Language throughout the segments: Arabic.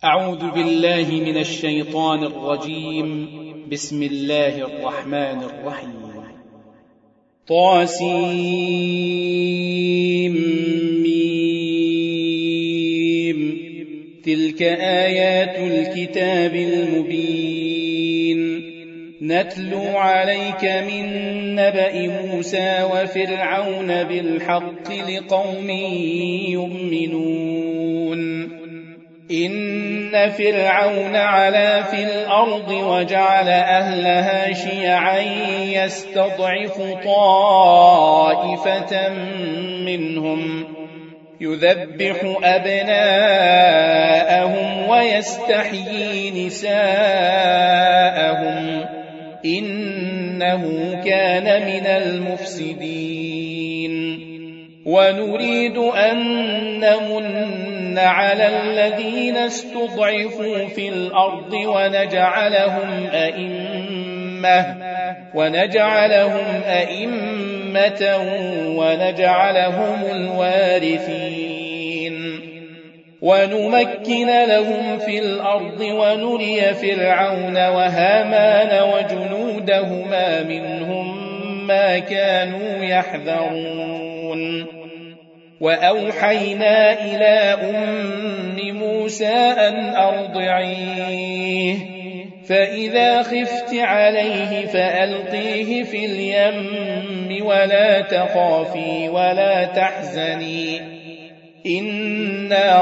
أعوذ بالله من الشيطان الرجيم. بسم الله الرحمن الرحيم. طاسيم. تلك آيات الكتاب المبين نتلو عليك من نبأ موسى وفرعون بالحق لقوم يؤمنون. إن فرعون علا في الأرض وجعل أهلها شيعا يستضعف طائفة منهم يذبح أبناءهم ويستحيي نساءهم إنه كان من المفسدين. ونريد أن نمن على الذين استضعفوا في الأرض ونجعلهم أئمة ونجعلهم الوارثين ونمكن لهم في الأرض ونري فرعون وهامان وجنودهما منهم ما كانوا يحذرون. وأوحينا إلى أم موسى أن أرضعيه فإذا خفت عليه فألقيه في اليم ولا تخافي ولا تحزني إنا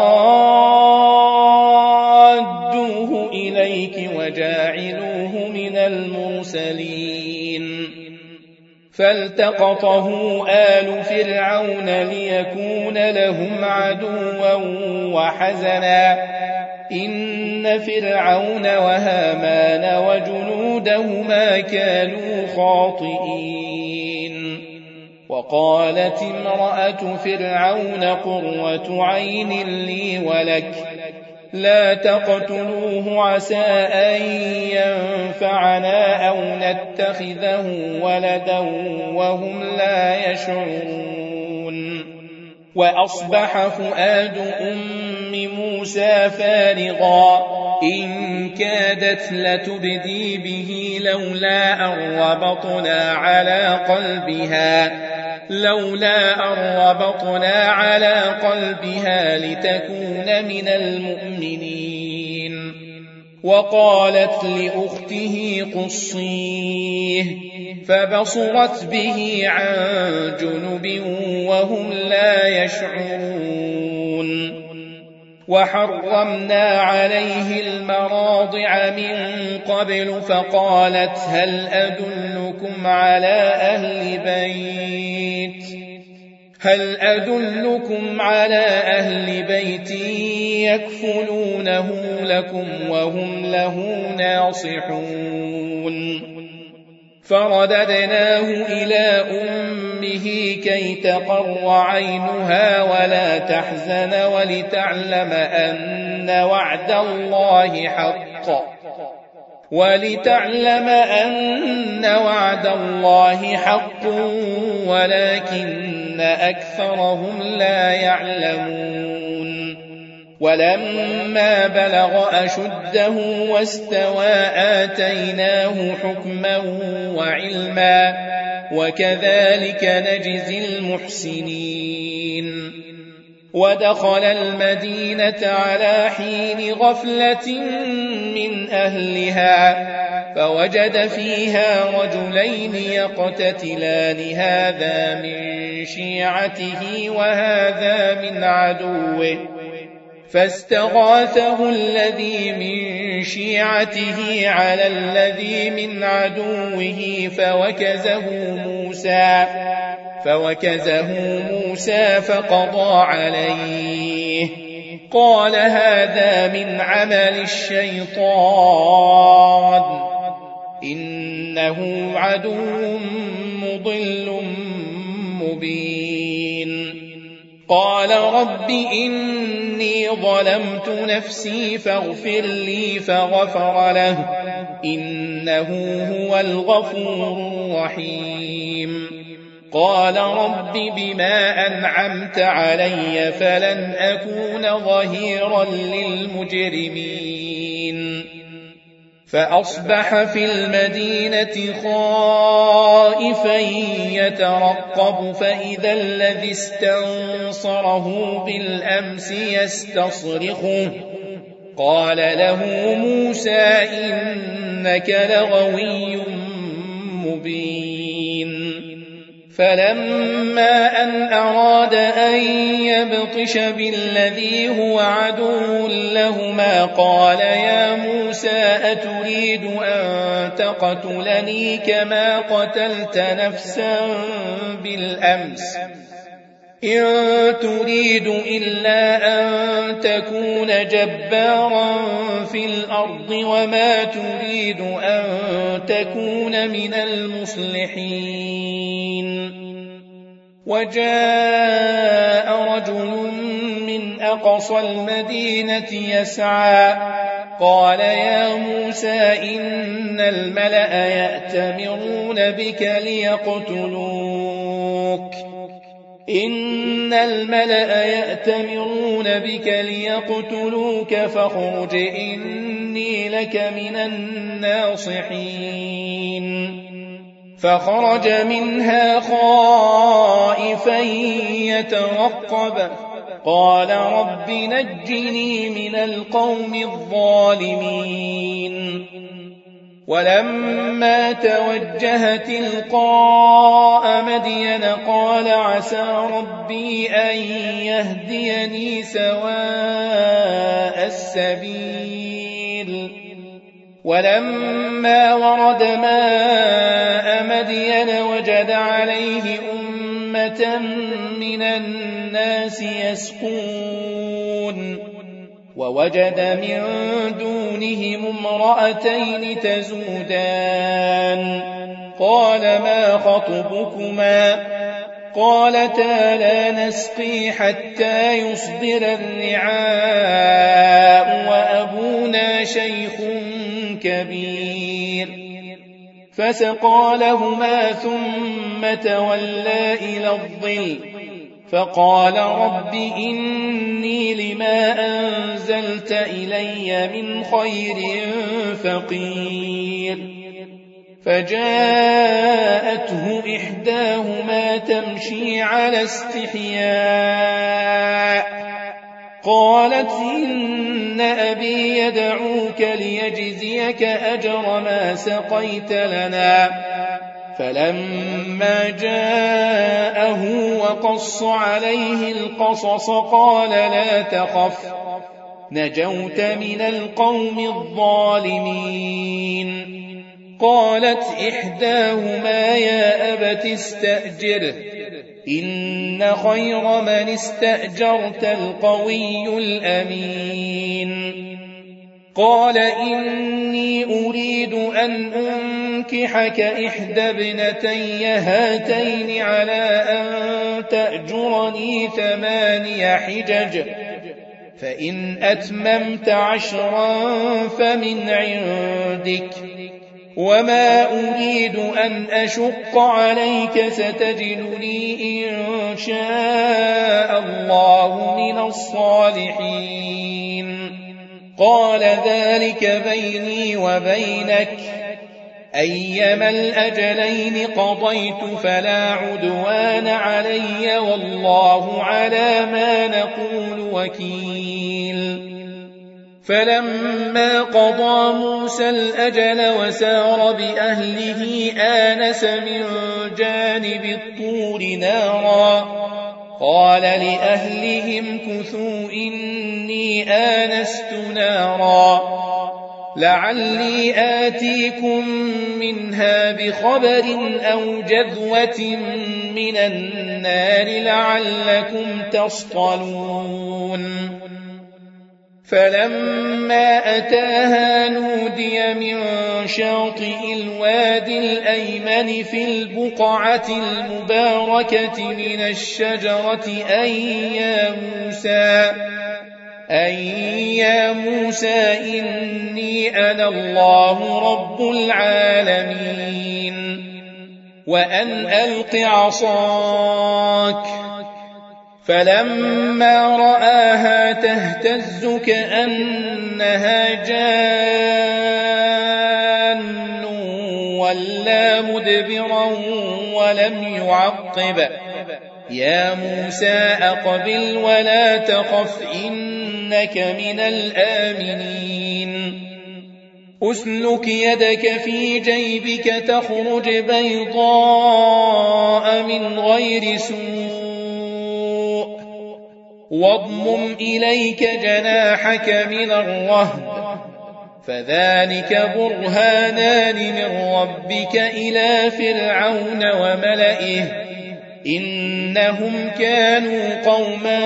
رادوه إليك وجاعلوه من المرسلين. فالتقطه آل فرعون ليكون لهم عدوا وحزنا إن فرعون وهامان وجنودهما كانوا خاطئين. وقالت امرأة فرعون قرة عين لي ولك لا تقتلوه عسى أن ينفعنا أو نتخذه ولدا وهم لا يشعرون. وأصبح فؤاد أم موسى فارغا إن كادت لتبدي به لولا أن ربطنا على قلبها لتكون من المؤمنين. وقالت لأخته قصيه فبصرت به عن جنب وهم لا يشعرون. وحرمنا عليه المراضع من قبل فقالت هل أدلكم على أهل بيت يكفلونه لكم وهم له ناصحون. فرددناه إلى أمه كي تقر عينها ولا تحزن ولتعلم أن وعد الله حق ولكن أكثرهم لا يعلمون. ولما بلغ أشده واستوى آتيناه حكما وعلما وكذلك نجزي المحسنين. ودخل المدينة على حين غفلة من أهلها فوجد فيها رجلين يقتتلان هذا من شيعته وهذا من عدوه فاستغاثه الذي من شيعته على الذي من عدوه فوكزه موسى فقضى عليه. قال هذا من عمل الشيطان إنه عدو مضل مبين. قال رب إني ظلمت نفسي فاغفر لي فغفر له إنه هو الغفور الرحيم. قال رب بما أنعمت علي فلن أكون ظهيرا للمجرمين فأصبح في المدينة خائفا يترقب فإذا الذي استنصره بالأمس يستصرخه قال له موسى إنك لغوي مبين فلما أن أراد أن يبطش بالذي هو عدو لهما قال يا موسى أتريد أن تقتلني كما قتلت نفسا بالأمس إن تريد إلا أن تكون جبارا في الأرض وما تريد أن تكون من المصلحين وجاء رجل من أقصى المدينة يسعى قال يا موسى إن الملأ يأتمرون بك ليقتلوك فاخرج إني لك من الناصحين فخرج منها خائفا يترقب قال رب نجني من القوم الظالمين ولما توجه تلقاء مدين قال عسى ربي أن يهديني سواء السبيل ولما ورد ماء مدين وجد عليه أمة من الناس يسقون ووجد من دونهم امرأتين تزودان قال ما خطبكما قالتا لا نسقي حتى يصدر الرعاء وأبونا شيخ كبير فسقى لهما ثم تولى إلى الظل فقال رب إني لما أنزلت إلي من خير فقير فجاءته إحداهما تمشي على استحياء قالت إن أبي يدعوك ليجزيك أجر ما سقيت لنا فلما جاءه وقص عليه القصص قال لا تخف نجوت من القوم الظالمين قالت إحداهما يا أبت استأجره إن خير من استأجرت القوي الأمين قال إني أريد أن أنكحك إحدى ابنتي هاتين على أن تأجرني 8 حجج فإن أتممت 10 فمن عندك وما أريد أن أشق عليك ستجدني إن شاء الله من الصالحين قال ذلك بيني وبينك أيما الأجلين قضيت فلا عدوان علي والله على ما نقول وكيل فلما قضى موسى الأجل وسار بأهله آنس من جانب الطور نارا قال لأهلهم كثوا إني آنست نارا لعلي آتيكم منها بخبر أو جذوة من النار لعلكم تصطلون فلما أتاها نودي من شاطئ الوادي الأيمن في البقعة المباركة من الشجرة أي يا موسى إني أنا الله رب العالمين وأن ألق عصاك. فلما رآها تهتز كأنها جان ولا مدبرا ولم يعقب. يا موسى أقبل ولا تخف إنك من الآمنين. أسلك يدك في جيبك تخرج بيضاء من غير سوء واضمم إليك جناحك من الرهب فذلك برهانان من ربك إلى فرعون وملئه إنهم كانوا قوما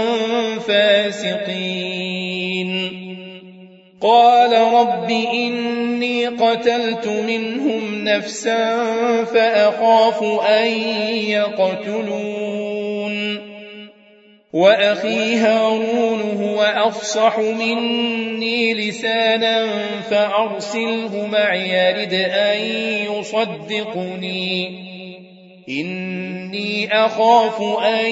فاسقين. قال رب إني قتلت منهم نفسا فأخاف أن يقتلون وأخي هارون هو أفصح مني لسانا فأرسله معي يرد أن يصدقني إني أخاف أن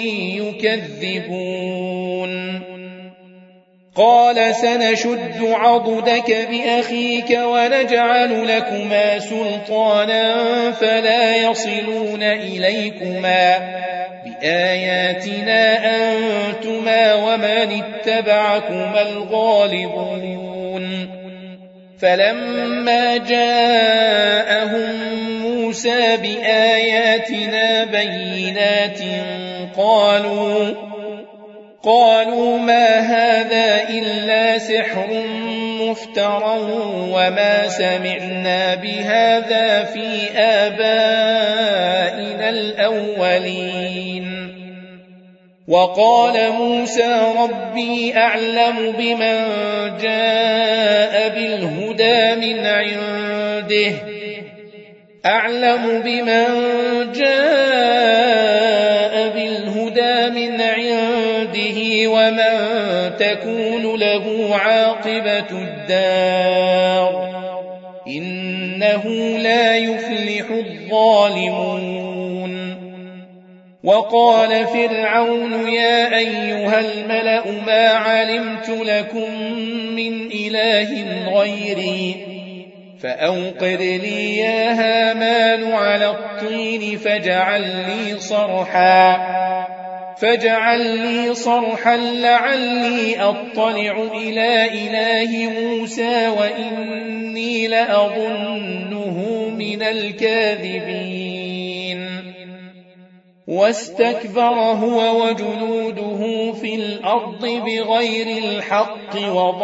يكذبون. قال سنشد عضدك بأخيك ونجعل لكما سلطانا فلا يصلون إليكما بآياتنا أنتما ومن اتبعكما الغالبون. فلما جاءهم موسى بآياتنا بينات قالوا ما هذا إلا سحر مفترى وما سمعنا بهذا في آبائنا الأولين. وقال موسى ربي أعلم بمن جاء بالهدى من عنده ومن تكون له عاقبة الدار إنه لا يفلح الظالمون. وقال فرعون يا أيها الملأ ما علمت لكم من إله غيري فأوقد لي يا هامان على الطين فاجعل لي صرحا لعلي أطلع إلى إله موسى وإني لأظنه من الكاذبين. واستكبر هو وجنوده في الأرض بغير الحق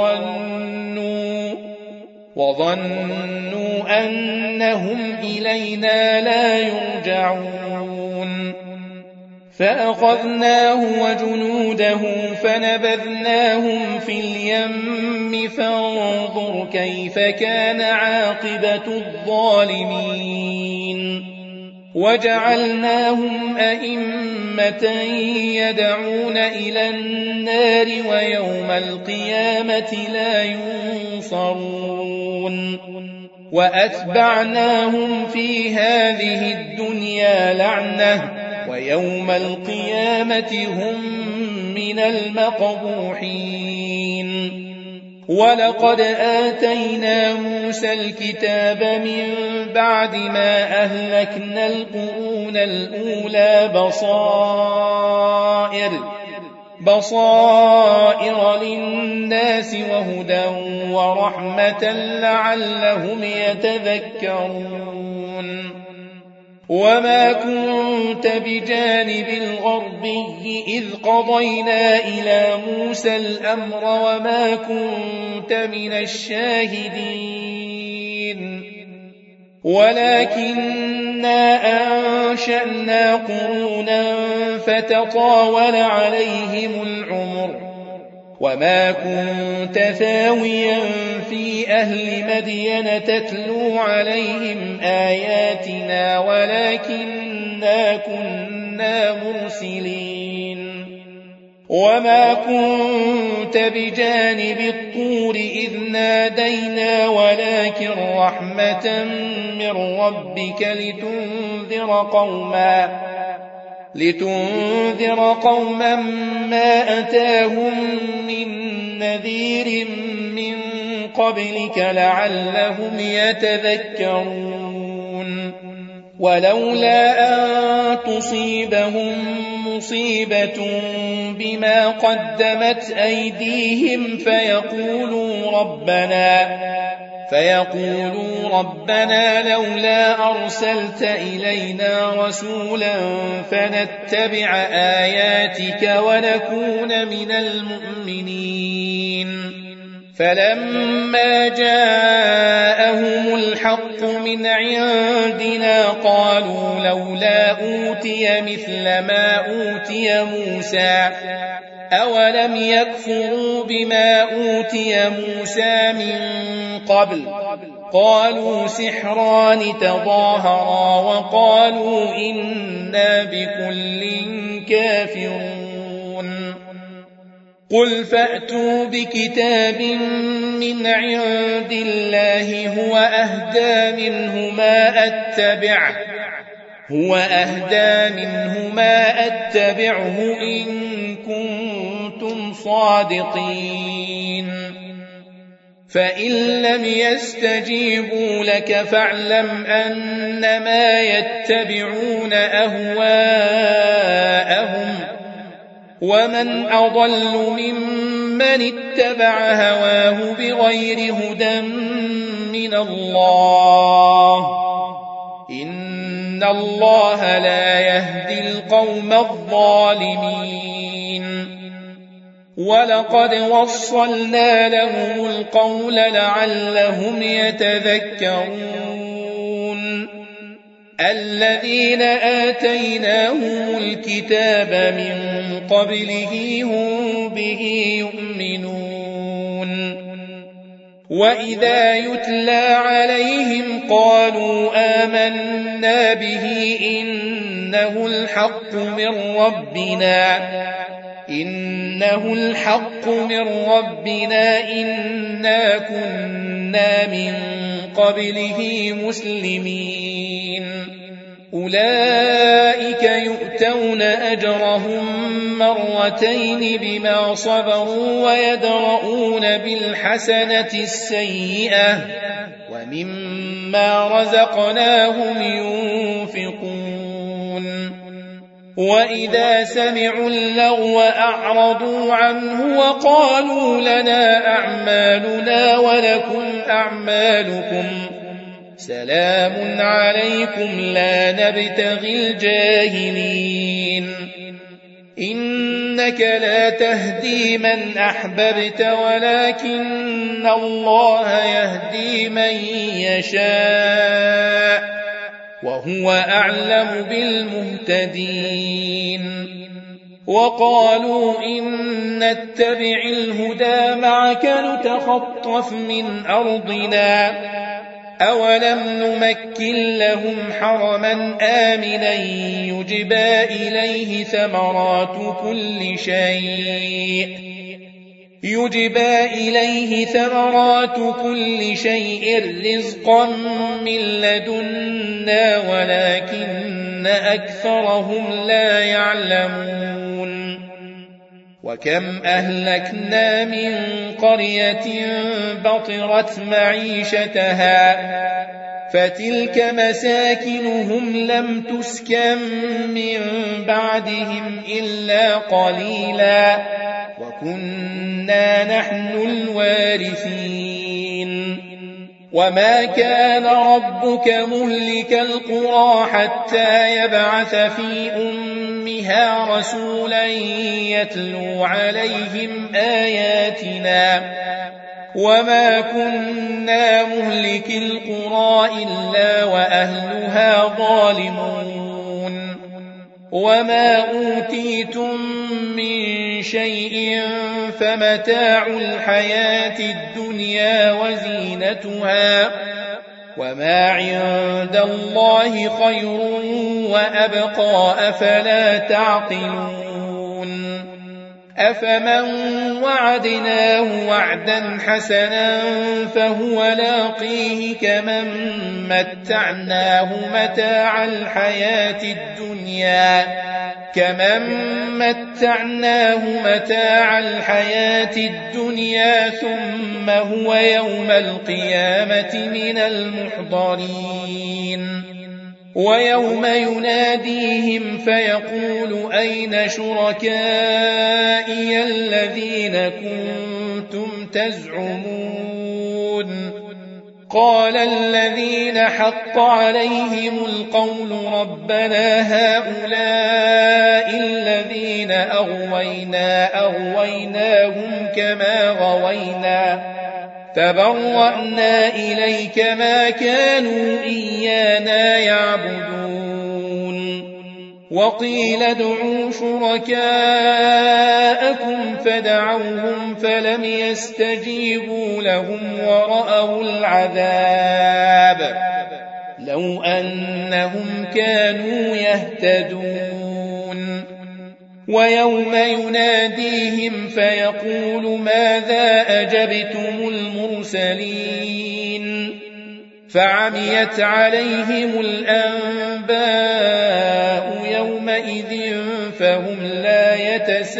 وظنوا أنهم إلينا لا يرجعون. فأخذناه وجنوده فنبذناهم في اليم فانظر كيف كان عاقبة الظالمين. وجعلناهم أئمة يدعون إلى النار ويوم القيامة لا ينصرون. وأتبعناهم في هذه الدنيا لعنة ويوم القيامة هم من المقبوحين. ولقد آتينا موسى الكتاب من بعد ما أهلكنا القرون الأولى بصائر للناس وهدى ورحمة لعلهم يتذكرون. وما كنت بجانب الغربي إذ قضينا إلى موسى الأمر وما كنت من الشاهدين ولكننا أنشأنا قرونا فتطاول عليهم العمر وما كنت ثاويا في أهل مدين تتلو عليهم آياتنا ولكننا كنا مرسلين. وما كنت بجانب الطور إذ نادينا ولكن رحمة من ربك لتنذر قوما ما أتاهم من نذير من قبلك لعلهم يتذكرون ولولا أن تصيبهم مصيبة بما قدمت أيديهم فيقولوا ربنا لولا أرسلت إلينا رسولا فنتبع آياتك ونكون من المؤمنين فلما جاءهم الحق من عندنا قالوا لولا أوتي مثل ما أوتي موسى أولم يكفروا بما أوتي موسى من قبل قالوا سحران تظاهرا وقالوا إنا بكل كافرون قل فأتوا بكتاب من عند الله هو أهدى منه ما أتبعه إن كنتم صادقين فإن لم يستجيبوا لك فاعلم أنما يتبعون أهواءهم ومن أضل ممن اتبع هواه بغير هدى من الله إن الله لا يهدي القوم الظالمين ولقد وصلنا لهم القول لعلهم يتذكرون الذين آتيناهم الكتاب من قبله هم به يؤمنون وإذا يتلى عليهم قالوا آمنا به إنه الحق من ربنا إنا كنا من قبله مسلمين أولئك يؤتون أجرهم مرتين بما صبروا ويدرؤون بالحسنة السيئة ومما رزقناهم ينفقون وإذا سمعوا اللغو أعرضوا عنه وقالوا لنا أعمالنا ولكم أعمالكم سلام عليكم لا نبتغي الجاهلين إنك لا تهدي من أحببت ولكن الله يهدي من يشاء وهو أعلم بالمهتدين وقالوا إن نتبع الهدى معك نتخطف من أرضنا أولم نمكن لهم حرما آمنا يجبى إليه ثمرات كل شيء رزقا من لدنا ولكن أكثرهم لا يعلمون وكم أهلكنا من قرية بطرت معيشتها فتلك مساكنهم لم تسكن من بعدهم إلا قليلا وكنا نحن الوارثين وما كان ربك مهلك القرى حتى يبعث في أمها رسولا يتلو عليهم آياتنا وما كنا مهلك القرى إلا وأهلها ظالمون وما أوتيتم من شيء فمتاع الحياة الدنيا وزينتها وما عند الله خير وأبقى أفلا تعقلون أفمن وعدناه وعدا حسنا فهو لاقيه كمن متعناه متاع الحياة الدنيا ثم هو يوم القيامة من المحضرين ويوم يناديهم فيقول أين شركائي الذين كنتم تزعمون قال الذين حق عليهم القول ربنا هؤلاء إليك أغويناهم كما غوينا تبرأنا إليك ما كانوا إيانا يعبدون وقيل ادعوا شركاءكم فدعوهم فلم يستجيبوا لهم ورأوا العذاب لو أنهم كانوا يهتدون ويوم يناديهم فيقول ماذا أجبتم المرسلين فعميت عليهم الأنباء يومئذ فهم لا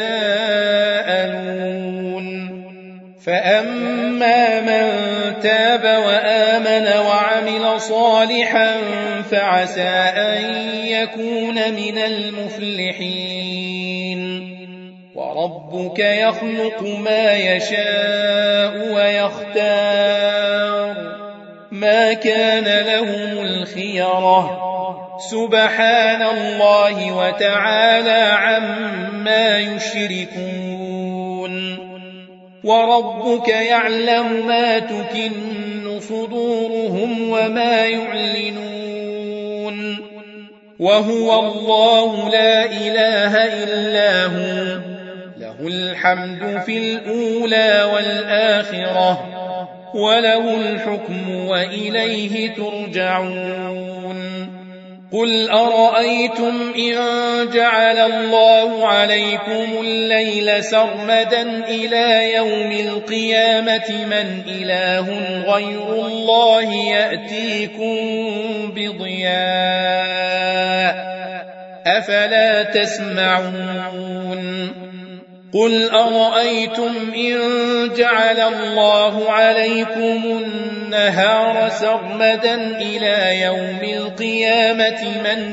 يتساءلون فأما من تاب وآمن وعمل صالحا فعسى أن يكون من المفلحين وربك يخلق ما يشاء ويختار ما كان لهم الخيرة سبحان الله وتعالى عما يشركون وربك يعلم ما تكن صدورهم وما يعلنون وهو الله لا إله إلا هو له الحمد في الأولى والآخرة وله الحكم وإليه ترجعون قل أرأيتم إن جعل الله عليكم الليل سرمدا إلى يوم القيامة من إله غير الله يأتيكم بضياء أفلا تسمعون قل أرأيتم إن جعل الله عليكم النهار سرمدا إلى يوم القيامة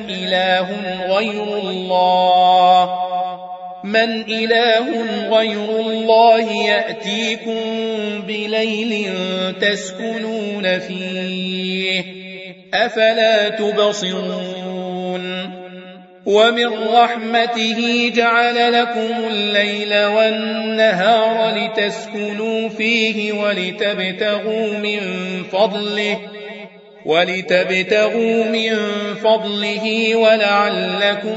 من إله غير الله يأتيكم بليل تسكنون فيه أفلا تبصرون ومن رحمته جعل لكم الليل والنهار لتسكنوا فيه ولتبتغوا من فضله ولعلكم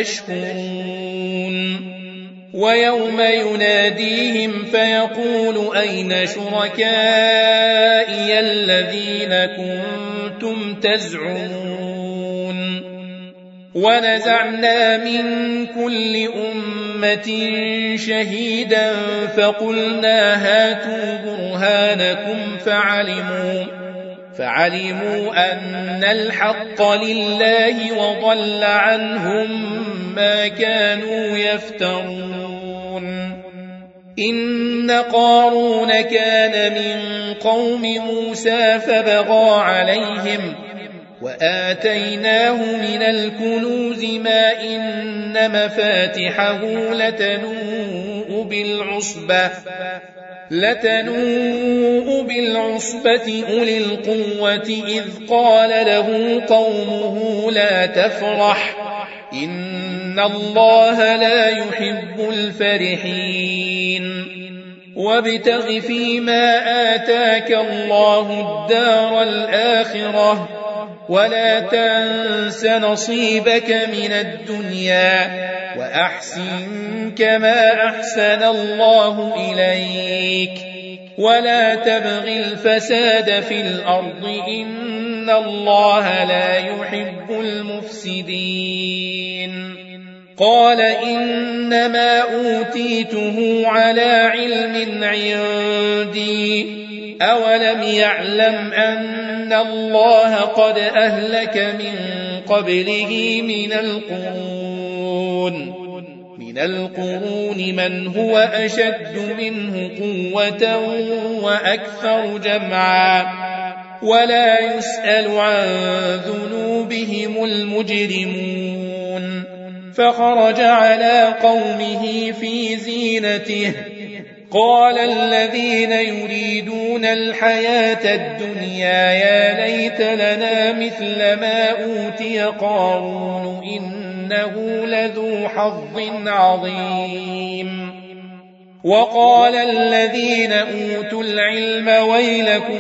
تشكرون ويوم يناديهم فيقول أين شركائي الذين كنتم تزعمون ونزعنا من كل أمة شهيدا فقلنا هاتوا برهانكم فعلموا أن الحق لله وضل عنهم ما كانوا يفترون إن قارون كان من قوم موسى فبغى عليهم وآتيناه من الكنوز ما إن مفاتحه لتنوء بالعصبة أولي القوة إذ قال له قومه لا تفرح إن الله لا يحب الفرحين وابتغ فيما آتاك الله الدار الآخرة ولا تنس نصيبك من الدنيا وأحسن كما أحسن الله إليك ولا تبغ الفساد في الأرض إن الله لا يحب المفسدين قال إنما أوتيته على علم عندي أولم يعلم أن الله قد أهلك من قبله من القرون من هو أشد منه قوة وأكثر جمعا ولا يسأل عن ذنوبهم المجرمون فخرج على قومه في زينته قال الذين يريدون الحياة الدنيا يا ليت لنا مثل ما أوتي قارون إنه لذو حظ عظيم وقال الذين أوتوا العلم ويلكم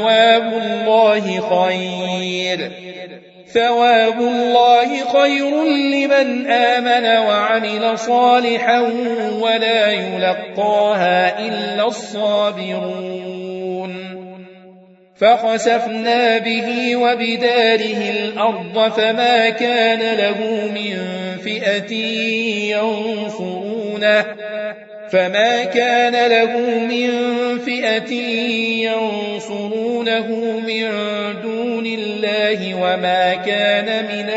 ثواب الله خير لمن آمن وعمل صالحا ولا يلقاها إلا الصابرون فخسفنا به وبداره الأرض فما كان له من فئة ينصرونه من دون الله وما كان من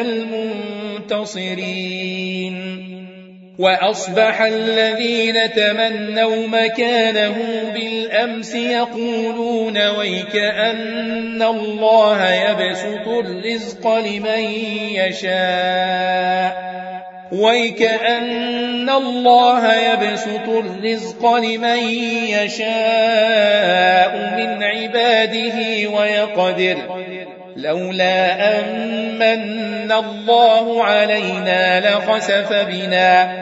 المنتصرين وأصبح الذين تمنوا مكانه بالأمس يقولون ويكأن الله يبسط الرزق لمن يشاء من عباده ويقدر لولا أمن الله علينا لخسف بنا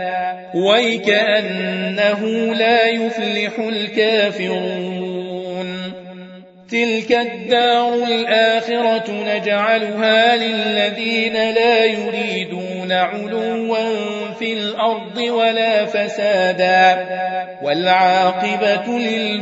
ويكأنه لا يفلح الكافرون تلك الدار الآخرة نجعلها للذين لا يريدون علوا في الأرض ولا فسادا والعاقبة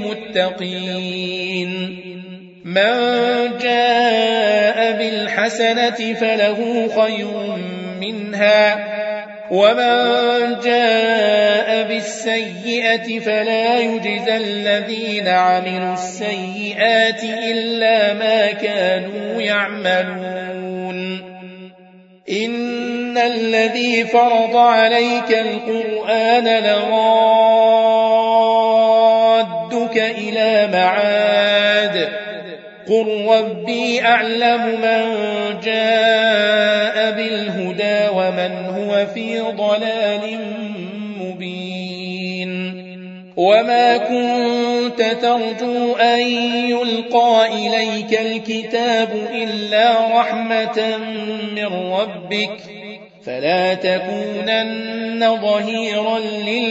للمتقين من جاء بالحسنة فله خير منها ومن جاء بالسيئة فلا يجزى الذين عملوا السيئات إلا ما كانوا يعملون إن الذي فرض عليك القرآن لرادك إلى معاد قل ربي أعلم من جاء بالهدى ومن هو في ضلال مبين وما كنت ترجو أن يلقى إليك الكتاب إلا رحمة من ربك فلا تكونن ظهيرا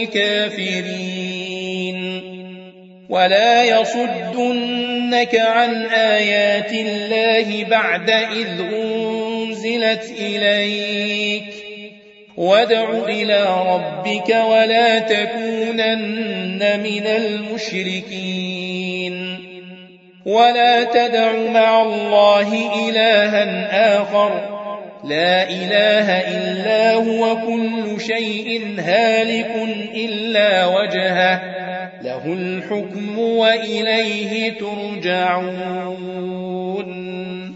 للكافرين ولا يصدنك عن آيات الله بعد إذ أنزلت إليك وادع إلى ربك ولا تكونن من المشركين ولا تدع مع الله إلها آخر لا إله إلا هو كل شيء هالك إلا وجهه له الحكم وإليه ترجعون